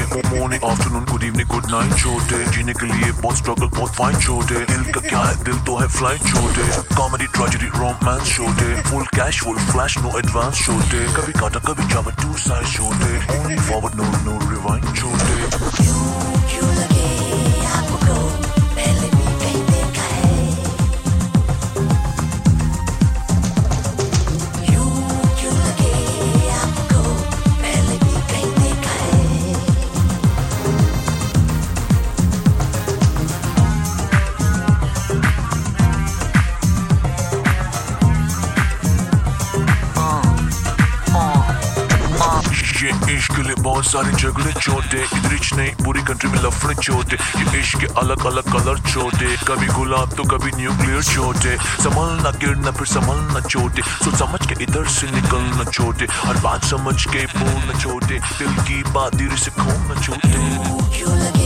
Morning afternoon good evening good night छोटे, जीने के लिए बहुत स्ट्रगल बहुत फाइन छोटे, दिल का क्या है दिल तो है फ्लाइट छोटे, कॉमेडी ट्रेजेडी रोमांस छोटे, full cash full flash no advance छोटे, कभी काटा कभी जावा टू साइड छोटे, only forward no no rewind छोटे। क्यों लगे आपको पहले भी कहीं देखा है, क्यों लगे आपको पहले भी कहीं देखा है। ये इश्क के लिए बहुत सारे झगड़े छोटे, इधर इच नहीं पूरी कंट्री में लफड़े छोटे, ये इश्क के अलग अलग कलर छोटे, कभी गुलाब तो कभी न्यूक्लियर छोटे, संभलना गिरना फिर संभलना छोटे, सोच समझ के इधर से निकलना छोटे, हर बात समझ के बोलना छोटे, दिल की बात धीरे से खोलना छोटे। क्यों लगे